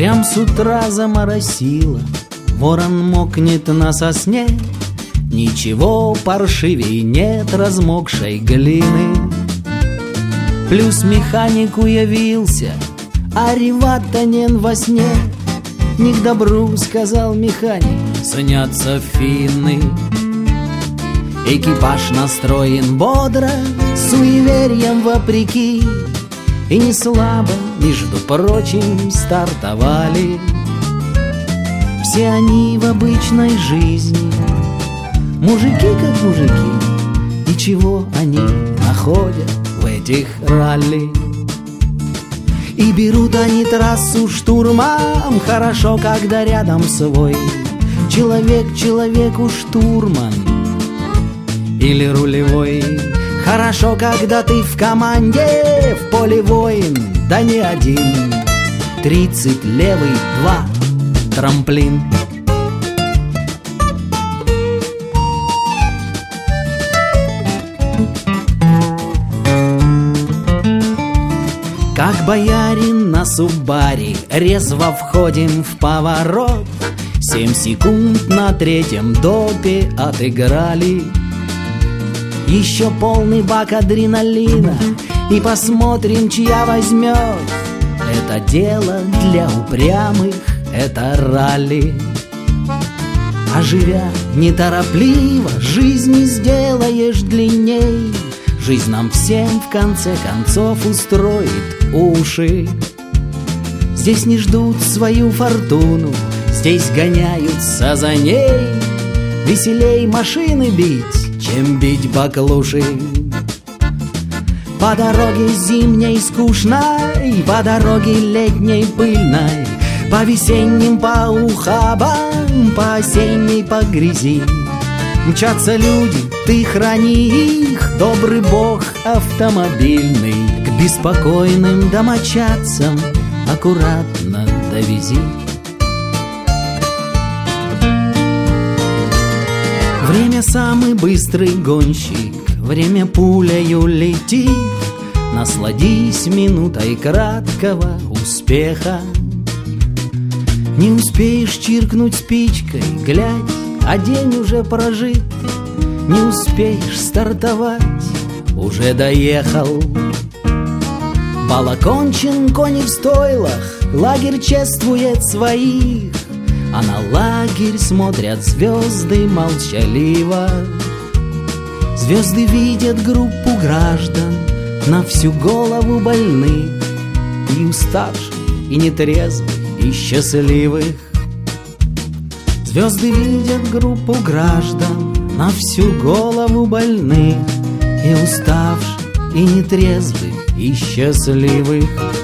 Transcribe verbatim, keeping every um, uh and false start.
Прям с утра заморосило, ворон мокнет на сосне. Ничего паршивей нет размокшей глины. Плюс механику явился, а реватонен во сне. Не к добру, сказал механик, снятся финны. Экипаж настроен бодро, суеверием вопреки, и не слабо, между прочим, стартовали. Все они в обычной жизни, мужики как мужики. И чего они находят в этих ралли? И берут они трассу штурмом. Хорошо, когда рядом свой человек человеку штурман или рулевой. Хорошо, когда ты в команде, в поле воин, да не один. Тридцать левый, два, трамплин. Как боярин на субаре, резво входим в поворот. Семь секунд на третьем допе отыграли. Еще полный бак адреналина, и посмотрим, чья возьмет. Это дело для упрямых, это ралли. А живя неторопливо, жизнь сделаешь длинней. Жизнь нам всем в конце концов устроит уши. Здесь не ждут свою фортуну, здесь гоняются за ней. Веселей машины бить, чем бить баклуши. По дороге зимней скучной, по дороге летней пыльной, по весенним по ухабам, по осенней по грязи. Мчатся люди, ты храни их, добрый бог автомобильный. К беспокойным домочадцам аккуратно довези. Время самый быстрый гонщик, время пулею летит. Насладись минутой краткого успеха. Не успеешь чиркнуть спичкой, глядь, а день уже прожит. Не успеешь стартовать, уже доехал. Бал окончен, кони в стойлах, лагерь чествует своих, а на лагерь смотрят звезды молчаливо. Звезды видят группу граждан, на всю голову больных, и уставших, и нетрезвых, и счастливых. Звезды видят группу граждан, на всю голову больных, и уставших, и нетрезвых, и счастливых.